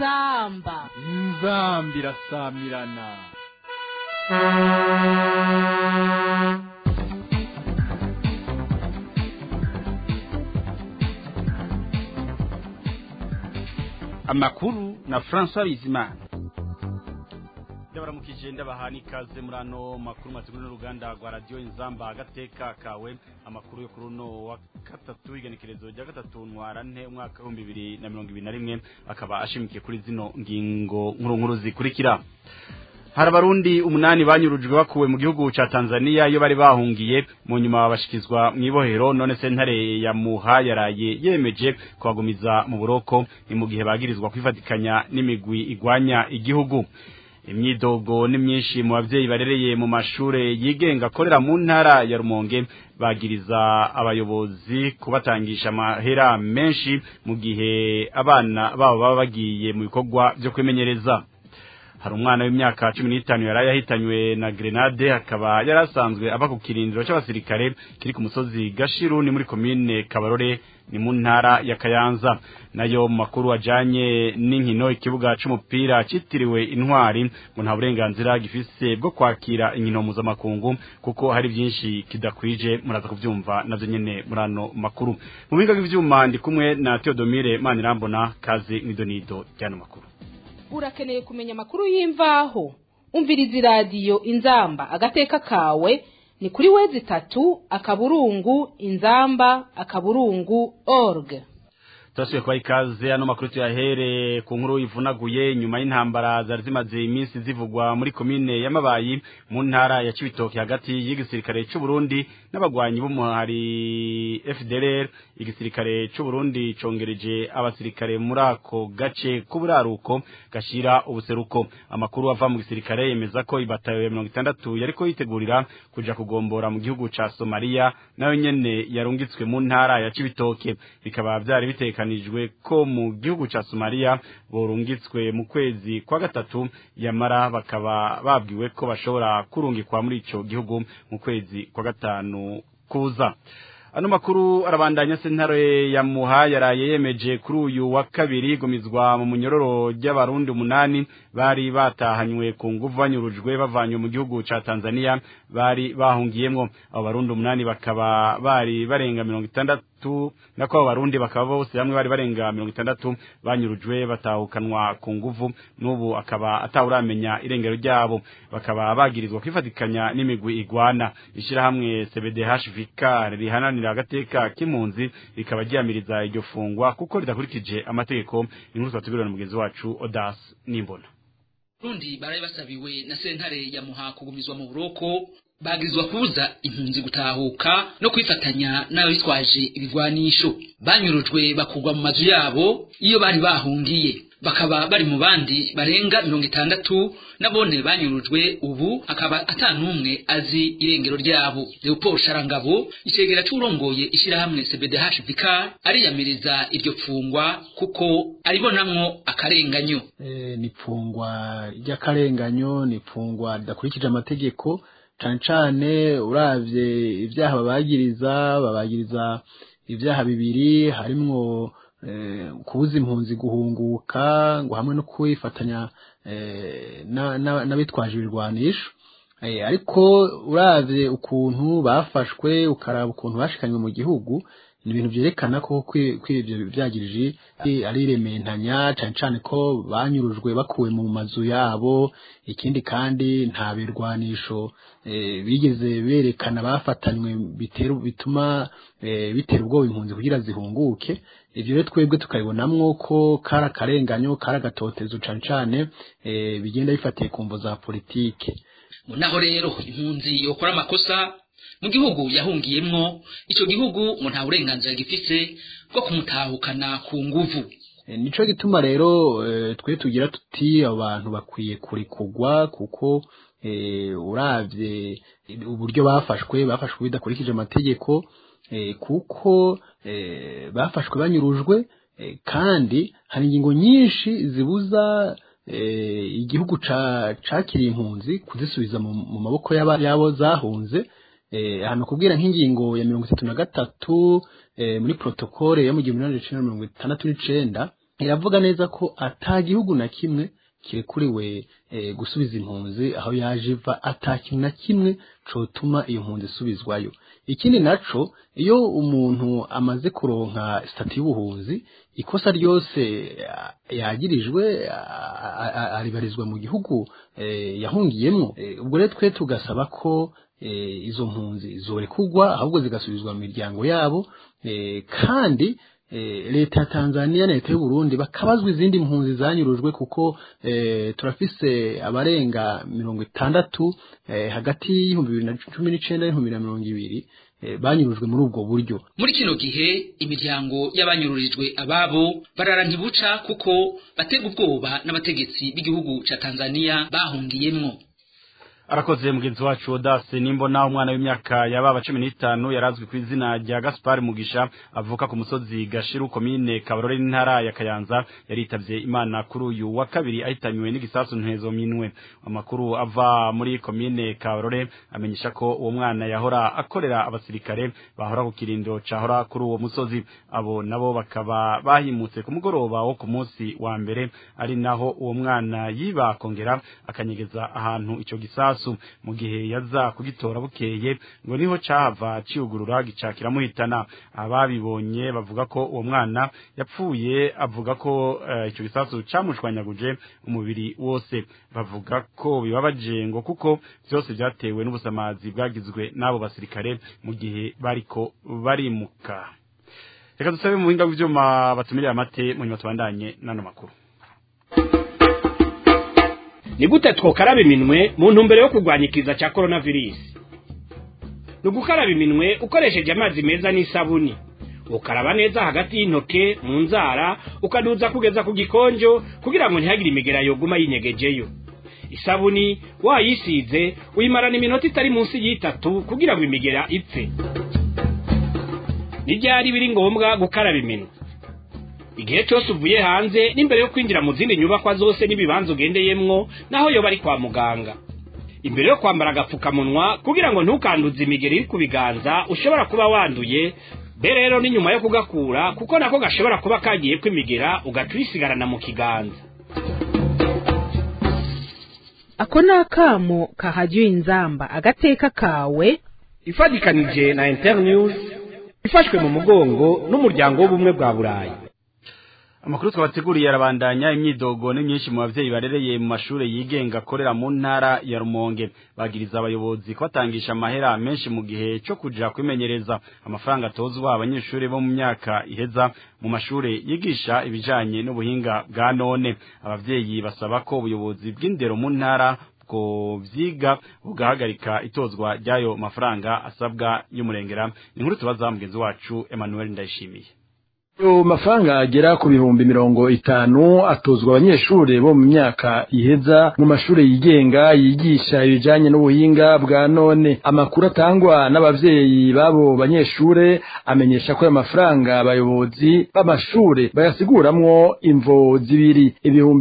inzamba irasamirana. Amakuru na François Bizimana. Ndabaramukije ndabahani ikaze murano makuru maziguru n'uruganda rwa radio Inzamba agateka kawe. Amakuru yo kuruno wa gatatu igenekerezo rya gatatu ntwarante umwaka 2021 akaba ashimikiye kuri zino ngingo nkuru zikurikira. Harabarundi 8 banyurujwe bakuwe mu gihugu ca Tanzania iyo bari bahungiye mu nyuma bashikizwa mwibohero none sentare ya Muha yaraye yemeje kwagumiza mu buroko ni mu gihe bagirizwa kwifatikanya n'imigwi igwanya igihugu. Imyidogo ni myinshi mu bavyeyi barereye mu mashure yigenga korera mu ntara ya Rumonge bagiriza abayobozi kubatangisha amahera menshi mu gihe abana babo baba bagiye mu bikorwa byo kwimenyereza. Hari umwana w'imyaka 15 yaraye yahitanywe na grenade akaba yarasanzwe aba ku kirindiro cy'abasirikare kiri ku musozi Gashiru ni muri commune Kabarore ni mu ntara ya Kayanza. Nayo makuru ajanye n'inkino ikibuga c'umupira citiriwe Intwari ngo nta burenganzira gifise bwo kwakira inkino mpuzamakungu kuko hari byinshi kidakwije muraza kuvyumva navyo nyene murano makuru. Mu binga bw'ivyuma ndi kumwe na Theodomire Manirambona kazi nidonido cyane makuru. Urakeneye kumenya makuru y'imvaho umviriza radio Inzamba agateka kawe ni kuri wezi 3 akaburungu inzamba.org. Tasuye kwa ikaze ano makuru yahere ku nkuru ivunaguye nyuma y'intambara zari zimaze iminsi zivugwa muri commune ya Mabayi mu ntara ya Cibitoke hagati y'igisirikare cy'u Burundi n'abagwanyi b'umuhari FDLR. Igisirikare cy'u Burundi congereje abasirikare muri ako gace k'uburaruko gashira ubuseruko. Amakuru ava mu gisirikare yemeza ko ibatayo ya 60 yariko yitegurira kuja kugombora mu gihugu ca Somalia nayo nyene yarungitswe mu ntara ya Cibitoke. Bikaba byari bitekanijwe ko mu gihugu ca Somalia borungitswe mu kwezi kwa gatatu yamara bakaba babwiwe ko bashobora kurungikwa muri ico gihugu mu kwezi kwa gatanu kuza. Ano makuru arabandanya sentare ya Muha yaraye yemeje kuri uyu wa kabiri gumizwa mu munyororo ry'abarundi 8 bari batahanywe ku nguvu banyurujwe bavanywe mu gihugu ca Tanzania bari bahungiyemwo. Abo barundi 8 bakaba bari barenga 60 nako abo barundi bakaba bose hamwe bari barenga 60 banyurujwe batahukanwa ku nguvu n'ubu akaba atawuramenya irengero ryabo. Bakaba bagirizwa kwifatikanya n'imigwi igwana. Ishira hamwe CBDHVK rihananira agateka k'impunzi rikaba ryamiriza iryo fungwa kuko ridakurikije amategeko. Inkuru twatubirana mugenzi wacu Odas Nimbona. Burundi baraye basabiwe na sentare ya Muha kugumizwa mu buroko bagizwa kuza impunzi gutahuka no kwifatanya nayo bitwaje ibigwanisho. Banyurujwe bakugwa mu mazu yabo iyo bari bahungiye bakaba bari mu bandi barenga 60 nabone banyurujwe ubu akaba atanumwe azi irengero ryabo. Leopold Sharangabo icegera cy'urongoye ishira hamwe CBDHVK ariyamiriza iryo pfungwa kuko aribonamwo akarenganyo. Ni pfungwa ry'akarenganyo, ni pfungwa ridakurikije amategeko cane uravye ivyaha babagiriza ivyaha bibiri harimwo kubuza impunzi guhunguka ngo hamwe no kwifatanya n'abitwaje ibirwanisho. Ariko uravye ukuntu bafashwe ukaraba ukuntu bashikanywe mu gihugu ni ibintu byerekana ko kw'ivyo byagirije ari rementanya cane ko banyurujwe bakuwe mu mazu yabo. Ikindi kandi nta birwanisho bigeze berekana bafatanywe bituma bitera ubwoba impunzi kugira zihunguke. Ivyo rero twebwe tukabibonamwo ko kara karenganyo kara gatotezo cane bigenda bifatiye ku mvo za politike. Munaho rero impunzi yokora amakosa mu gihugu yahungiyemwo ico gihugu ngo nta burenganzira gifise bwo kumutahukana ku nguvu. Nico gituma rero twe tugira tuti abantu bakwiye kurikugwa kuko uravye uburyo bafashwe bidakurikije amategeko kuko bafashwe banyurujwe kandi hari ingingo nyinshi zibuza igihugu cakiriye impunzi kuzisubiza mu maboko yabo zahunze. Hano kubwira nk'ingingo ya 33 muri protokole yo mu 1969 iravuga neza ko ata gihugu na kimwe kirekuriwe gusubiza impunzi aho yaje iva, atakintu na kimwe cotuma iyo mpunzi isubizwayo. Ikindi naco, iyo umuntu amaze kuronka stati y'ubuhunzi, ikosa ryose yagirijwe aribarizwa mu gihugu yahungiyemo. Ubwo rero twe tugasaba ko izo mpunzi zorekugwa ahubwo zigasubizwa mu miryango yabo, kandi leta ya Tanzania na leta y'u Burundi bakabazwa izindi mpunzi zanyurujwe, kuko turafise abarenga 60 hagati y'2019 n'2020 banyurujwe muri ubwo buryo. Muri kino gihe imiryango y'abanyururijwe ababo barara ntibuca, kuko batega ubwoba n'abategetsi b'igihugu ca Tanzania bahungiyemwo. Arakoze mugenzi wacu Odase Nimbona, umwana w'imyaka yababa 15 yarazwi ku izina rya Gaspar Mugisha, avuka ku musozi Gashiru komine Kabarore n'intara ya Kayanza, yaritavye Imana kuri uyu wa kabiri ahitanywe n'igisasu ntezo minwe. Amakuru ava muri komine Kabarore amenyesha ko uwo mwana yahora akorera abasirikare bahora ku kirindo cahora kuri uwo musozi. Abo nabo bakaba bahimutse ku mugoroba wo ku munsi wa mbere, ari naho uwo mwana yiba kongera akanyegeza ahantu ico gisasu. Mu gihe yaza kugitora bukeye ngo niho cahava ciugurura gicakira muhitana. Ababibonye bavuga ko uwo mwana yapfuye, avuga ko ico gisasu camushwanyaguje umubiri wose. Bavuga ko bibabaje ngo kuko byose byatewe n'ubusamazi bwagizwe n'abo basirikare mu gihe bariko barimuka. Reka dusabe mu buhinga bw'ivyuma batumirira amate mu nyuma tubandanye nano makuru. Ni gute twokaraba iminwe mu ntumbero yo kurwanya ikiza cya coronavirus? Nugukaraba iminwe ukoresheje amazi meza n'isabuni. Ukaraba neza hagati y'intoke, mu nzara, ukaduza kugeza ku gikonjo kugira ngo ntihagire imigera yoguma yinyegejeyo. Isabuni wayisize uyimarana iminota itari munsi y'3 kugira ngo imigera ipfe. Nijyari biri ngombwa gukaraba iminwe. Igihe cyose uvuye hanze n'imbere yo kwinjira mu zindi nyubakwa zose n'ibibanzo ugendeyemwo, naho yo bari kwa muganga. Imbere yo kwambara agapfukamunwa kugira ngo ntukanduze imigeri iri ku biganza ushobora kuba wanduye, rero ni nyuma yo kugakura kuko nako gashobora kuba kagiye kwimigera ugatwisigarana mu kiganza. Ako nakamo kahajyo inzamba agateka kawe ifadikanije na Internews, ifashwe mu mugongo n'umuryango w'ubumwe bwa Burayi. Amakuru twabateguriye arabandanya. Imyidogo ni myinshi mu bavyeyi barereye mu mashure yigenga akorera mu ntara ya Rumonge. Bagiriza abayobozi kwatangisha amahera menshi mu gihe cyo kuja kwimenyereza. Amafaranga atozwa abanyeshuri bo mu myaka iheza mu mashure yigisha ibijanye n'ubuhinga bwa none. Abavyeyi basaba ko ubuyobozi bw'indero mu ntara ko vyiga bugahagarika itozwa ryayo mafaranga asabwa y'umurengera. Inkuru tubaza mugenzi wacu Emmanuel Ndayishimiye. Mafaranga agera ku 50 atozwa abanyeshure bo mu myaka iheza mu mashure yigenga yigisha ibijanye n'ubuhinga bwa none. Amakuru atangwa n'abavyeyi babo banyeshure amenyesha ko amafaranga abayobozi b'amashure bayasiguramwo imvo zibiri.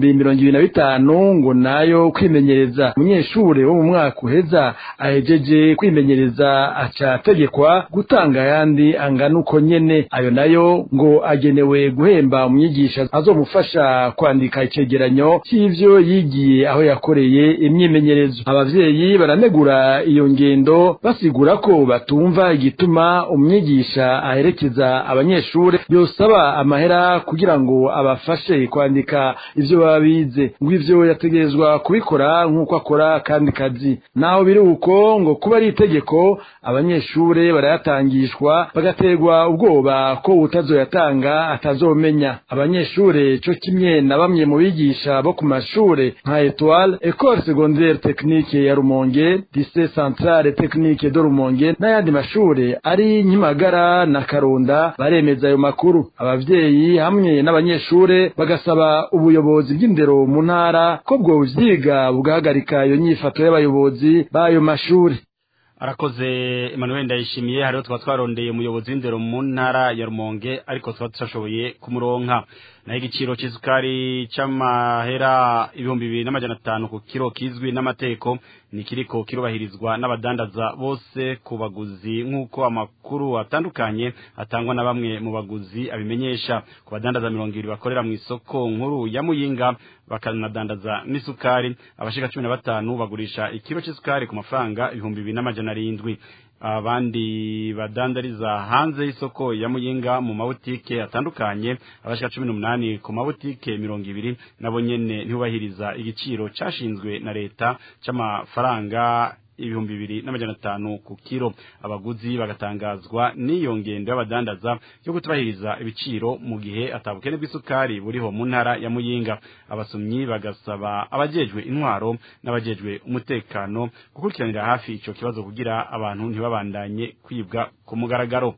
25,000 ngo nayo kwimenyereza. Umunyeshure wo mu mwaka uheza ahejeje kwimenyereza acategekwa gutanga yandi angana uko nyene. Ayo nayo ngo agenewe guhemba umwigisha azomufasha kwandika icegeranyo cy'ivyo yigiye aho yakoreye imyimenyerezo. Abavyeyi baranegura iyo ngendo basigura ko batumva igituma umwigisha aherekeza abanyeshure yosaba amahera kugira ngo abafashe kwandika ivyo babize, ngo ivyo yategerezwa kubikora nk'uko akora kandi kazi. Naho biri uko ngo kuba ari itegeko abanyeshure barayatangishwa bagategwa ubwoba ko utazoyatanga atazomenya. Abanyeshure cyo kimwe na bamwe mu bigisha bo ku mashure nka Etoile, École Secondaire Technique ya Rumonge, Lycée Centrale Technique de Rumonge n'ayandi mashure ari Nyimagara na Karonda baremeza ayo makuru. Abavyeyi hamwe n'abanyeshure bagasaba ubuyobozi bw'indero mu ntara ko bwo vyiga bugahagarika iyo nyifato y'abayobozi b'ayo mashure. Arakoze Emmanuel Ndayishimiye. Hariho twarondeye umuyobozi w'indero mu ntara ya Rumonge ariko twashoboye kumuronka. Na igiciro c'isukari c'amahera 2,500 ku kilo kizwi n'amateko nikiriko kirubahirizwa n'abadandaza bose ku baguzi nk'uko amakuru atandukanye atangwa na bamwe mu baguzi abimenyesha. Ku badandaza 200 bakorera mu isoko nkuru ya Muyinga bakanadandaza n'isukari, abashika 15 bagurisha ikiro c'isukari ku mafaranga 2700. Abandi badandariza hanze y'isoko ya Muyinga mu mabutike atandukanye abashika 18 ku mabutike 200 nabo nyene ntibahiriza igiciro cashinzwe na leta c'amafaranga 2500 ku kiro. Abaguzi bagatangazwa n'iyo ngendo y'abadandaza yo kutubahiriza ibiciro mu gihe atabukene bw'isukari buriho mu ntara ya Muyinga. Abasumyi bagasaba abajejwe intwaro n'abajejwe umutekano gukurikiranira hafi ico kibazo kugira abantu ntibabandanye kwibwa ku mugaragaro.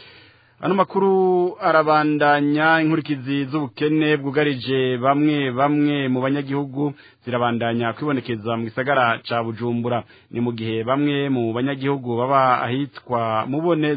Ano makuru arabandanya. Inkurikizi z'ubukene bwugarije bamwe mu banyagihugu zirabandanya kwibonekeza mu gisagara ca Bujumbura. Ni mu gihe bamwe mu banyagihugu baba ahitwa Mubone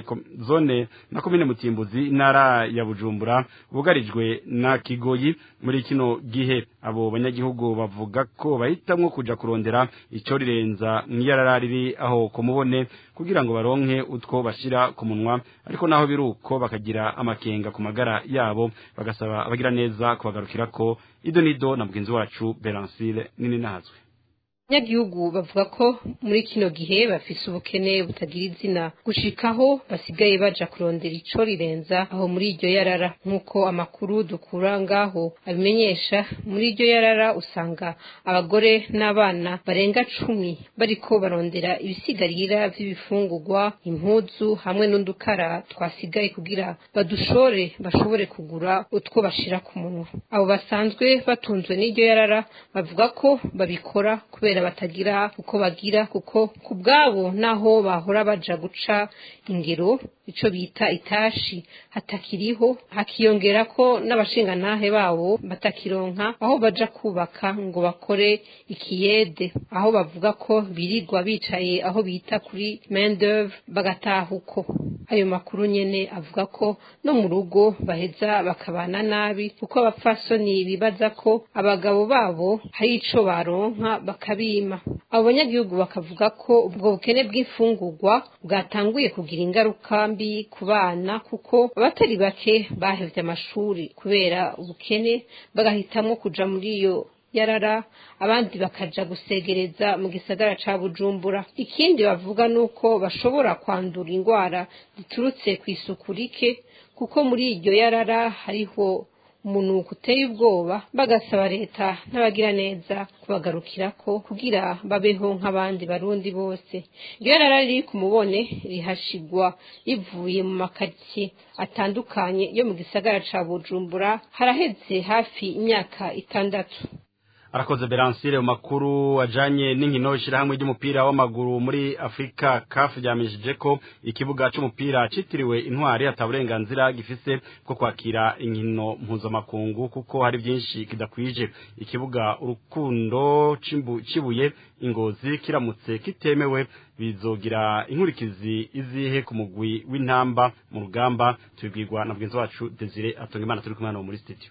zone na komine Mutimbuzi intara ya Bujumbura bugarijwe na Kigoyi. Muri kino gihe abo banyagihugu bavuga ko bahitamwo kuja kurondera ico rirenza nk'iyarara riri aho ko Mubone kugira ngo baronke utwo bashira ku munwa, ariko naho biruko bakagira amakenga ku magara yabo, bagasaba abagira neza kubagarukirako. Idonido na mugenzi wacu Berancile nini nazwe. Nyagihugu bavuga ko muri kino gihe bafise ubukene butagira izina gushikaho basigaye baja kurondera ico rirenza aho muri iryo yarara. Nkuko amakuru dukura ngaho abimenyesha, muri iryo yarara usanga abagore n'abana barenga 10 bariko barondera ibisigarira vy'ibifungurwa, impuzu hamwe n'undukara twasigaye kugira badushore bashobore kugura utwo bashira ku munwa. Abo basanzwe batunzwe n'iryo yarara bavuga ko babikora kubera batagira uko bagira, kuko kubwabo naho bahora baja guca ingero ico bita itashi hatakiriho, hakiyongera ko n'abashingantahe babo batakironka aho baja kubaka ngo bakore ikiyede, aho bavuga ko birirwa bicaye aho bita kuri main d'oeuvre bagatahuko. Ayo makuru nyene avuga ko no mu rugo baheza bakabana nabi, kuko abapfasoni bibaza ko abagabo babo hari ico baronka bakabima. Abo banyagihugu bakavuga ko ubwo bukene bw'imfungurwa bwatanguye kugira ingaruka mbi ku bana, kuko abatari bake bahevye amashuri kubera ubukene bagahitamwo kuja muri iyo yarara, abandi bakaja gusegereza mu gisagara ca Bujumbura. Ikindi bavuga nuko bashobora kwandura ingwara ziturutse kw'isuku rike, kuko muri iryo yarara hariho umunuko uteye ubwoba, bagasaba leta n'abagira neza kubagarukirako kugira babeho nk'abandi barundi bose. Iryo yarara riri ku Mubone rihashigwa rivuye mu makaritsiye atandukanye yo mu gisagara ca Bujumbura haraheze hafi imyaka 6. Arakoze Berancile. Makuru ajanye n'inkino ishirahamwe ry'umupira w'amaguru muri Afrika CAF ryamishije ko ikibuga c'umupira citiriwe Intwari ataburenganzira gifise bwo kwakira inkino mpuzamakungu, kuko hari byinshi kidakwije. Ikibuga Urukundo cibuye Ingozi kiramutse kitemewe bizogira inkurikizi izihe ku mugwi w'intamba mu rugamba. Tubibwirwa na mugenzi wacu Desire Atongimana turi kumwe muri studio.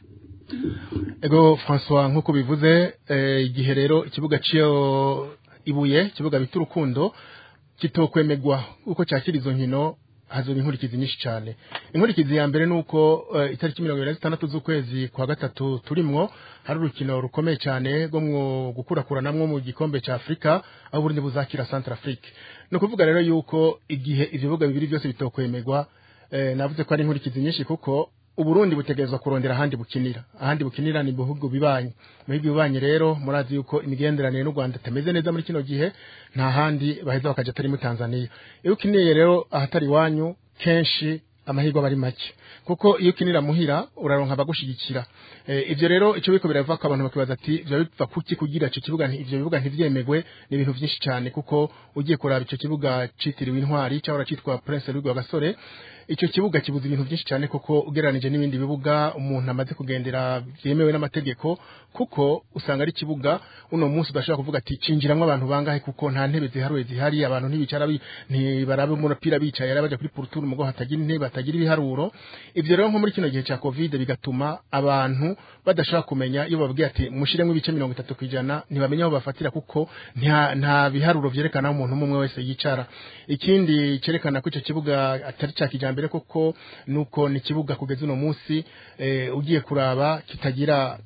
Ego François, nkuko bivuze igihe rero ikibuga cyo ibuye kibuga bita Urukundo kitokwemegwa uko cyakira izo nkino, hazoba inkurikizi nyinshi cyane. Inkurikizi ya mbere nuko itariki 26 z'ukwezi kwa gatatu turimwo hari urukino rukomeye cyane rwo mu gukurakuranamwo mu gikombe ca Afrika aho Burundi buzakira Centrafrique. No kuvuga rero yuko igihe ivyo bibuga bibiri byose bitokwemegwa, navuze ko ari inkurikizi nyinshi, kuko Uburundi butegerezwa kurondera ahandi bukinira ni bihugu bibanye. Mu bihugu bibanye rero murazi yuko imigenderanire n'u Rwanda tameze neza muri kino gihe, nta handi baheza bakaje atari mu Tanzania. Iyo ukiniye rero ahatari wanyu kenshi amahirwe bari make, kuko iyo ukinira muhira uraronka abagushigikira. Ivyo rero ico biko birava ko abantu bakibaza ati byo biva kuki kugira ico kibuga ivyo bibuga ntivyemegwe, ni ibintu byinshi cyane, kuko ugiye kuraba ico kibuga citiriwe Intwari cyangwa citwa Prince Louis Gasore ico kibuga kibuza ibintu byinshi cyane koko ugereranije n'ibindi bibuga umuntu amaze kugendera byemewe n'amategeko kuko usanga ari kibuga uno munsi udashaka kuvuga ati cinjiramwe abantu bangahe kuko nta ntebe ziharuye zihari abantu ntibicara ntibarabe mu mupira bicaye arabaje kuri porture umugo hatagira intebe batagira ibiharuro ivyo rero nko muri kino gihe ca covid bigatuma abantu badashaka kumenya iyo babwiye ati mushiremwe ibice 30% ntibamenya aho bafatira kuko nta biharuro vyerekana umuntu umwe wese yicara ikindi cerekana ko ico kibuga atari ca kijambere koko nuko ni kibuga kugeza uno munsi ugiye kuraba kitagira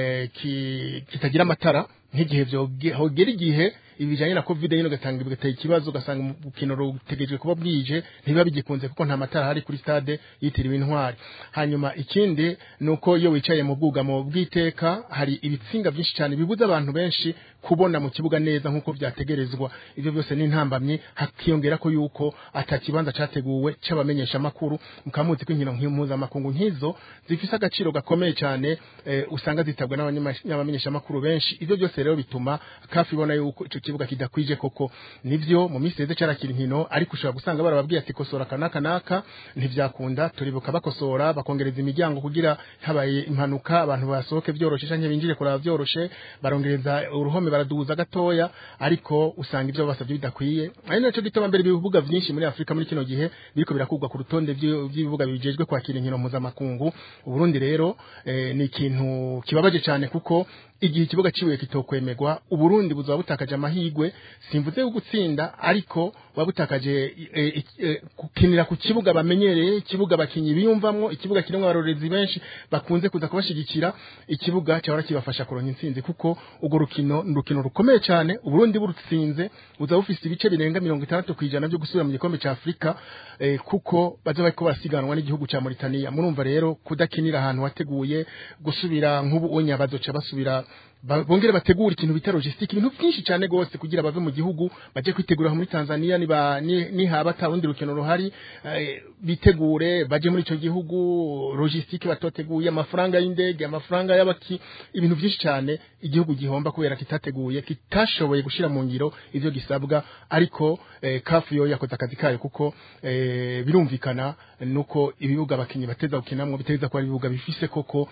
amatara nk'igihe hogera igihe ibijanye na covid yino gatanga bigateye ikibazo gasanga ukino rutegejwe kuba bwije ntiba bigikunze kuko nta matara hari kuri stade yitiriwe intwari hanyuma ikindi nuko iyo wicaye mu bwugamo bw'iteka hari ibitsinga byinshi cyane bibuza abantu benshi kubona mu kibuga neza nkuko byategerezwa ivyo byose ni ntambamye hakiyongera ko yuko atakibanza categuwe c'abamenyesha makuru mukamuzi ko inkino nk'impuza makungu nkizo zifise agaciro gakomeye cyane usanga zitabwa n'abamenyesha makuru benshi ivyo byose rero bituma kafi ibona yuko ico kibuga kidakwije koko nivyo mu minsi yeze carakira inkino ariko ushobora gusanga barababwiye ati kosora kanaka ntivyakunda turibuka bakosora bakongereza imiryango kugira habaye impanuka abantu basohoke byoroshe canke binjire kuraba byoroshe barongereza uruhome baraduza gatoya ariko usanga ivyo basavye bidakwiye ari naco gituma mbere ibibuga vyinshi muri Afrika muri kino gihe biriko birakugwa ku rutonde by'ibibuga bijejwe kwakira inkino mpuzamakungu Burundi rero ni ikintu kibabaje cyane kuko igihe ikibuga ciwe kitokwemerwa Uburundi buzaba butakaje amahigwe simvuze gutsinda ariko wabutakaje kukinira ku kibuga bamenyereye ikibuga bakinyi biyumvamwo ikibuga kirimo abarorezi benshi bakunze kuza kubashigikira ikibuga cyahora kibafasha kuronka intsinzi kuko ugo rukino rukomeye cyane Uburundi burutsinze uzaba ufise ibice birenga 60% byo gusubira mu gikombe ca Afrika kuko baza bariko barasiganwa n'igihugu ca Mauritania murumva rero kudakinira ahantu wateguye gusubira nk'ubu onyabazo ca basubira bongere bategura ikintu bita logistique ibintu byinshi cyane gose kugira bave mu gihugu baje kwitegura muri Tanzania ni haba tarundi rukino ruhari bitegure baje muri ico gihugu logistique batoteguye amafaranga y'indege amafaranga y'abaki ibintu byinshi cyane igihugu gihomba kubera kitateguye kitashoboye gushira mu ngiro ivyo gisabwa ariko kafu yo yakoze akazi kayo kuko birumvikana nuko ibibuga bakinyi bateza gukinamwo biteza ko ari ibibuga bifise koko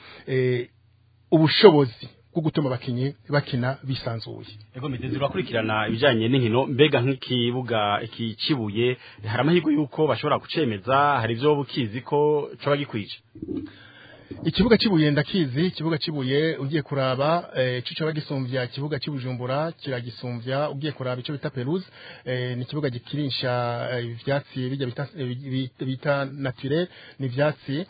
ubushobozi bwo gutuma bakinyi bakina bisanzuye ego mitezi bakurikirana ibijanye n'inkino mbega nk'ikibuga ikicibuye hari amahirwe yuko bashobora gucemeza hari ivyo bukizi ko coba gikwije ikibuga cibuye ndakizi ikibuga cibuye ugiye kuraba cico bagisumvya ikibuga cibujumbura kiragisumvya ugiye kuraba ico bita pelouse ni ikibuga gikirinsha ivyatsi bijya bita naturel ni ivyatsi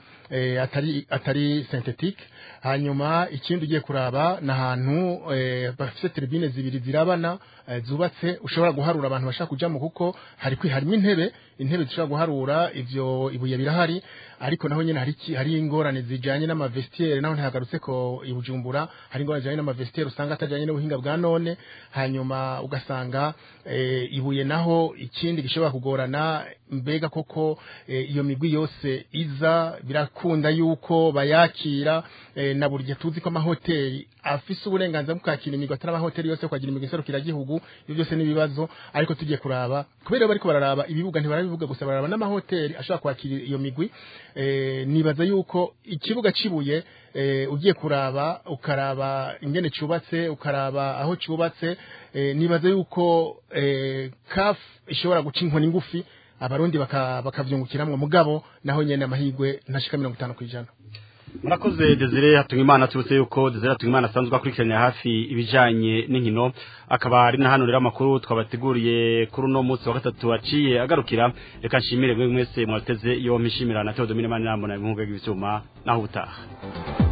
atari synthetique hanyuma ikindi ugiye kuraba nahantu bafite tribune zibiri zirabana zubatse ushobora guharura abantu bashaka kujamo kuko harimo intebe zishobora guharura ivyo ibuye birahari ariko naho nyene hari ingorane zijanye n'amavestiaire naho ntagarutse ko ibujumbura hari ingorane zijanye n'amavestiaire usanga atajanye n'ubuhinga bwa none hanyuma ugasanga ibuye naho ikindi gishobora kugorana mbega koko iyo migwi yose iza birakunda yuko bayakira na burya tuzi ko amahoteli afise uburenganzira bwo kwakira imigwi atari amahoteli yose kwagira imigwi serukira gihugu ibyo byose nibibazo ariko tugiye kuraba kubera bariko bararaba ibibuga ntibarabivuga gusa bararaba n'amahoteli ashaka kwakira iyo migwi nibaza yuko ikibuga cibuye ugiye kuraba ukaraba ingene cubatse ukaraba aho cubatse nibaza yuko CAF ishobora guca inkoni ngufi abarundi bakavyungukiramwe mugabo naho nyene amahigwe ntashika 50%. Murakoze Desire Hatungimana tubutse yuko Desire Hatungimana asanzwe akurikiranya hafi ibijanye n'inkino akaba ari na hano rero amakuru twabateguriye kuri uno munsi wa gatatu aciye agarukira reka nshimire mwese mwateze iyo mpishimira na Theodomine Manirambona mu nkugwe y'ivyuma naho utaha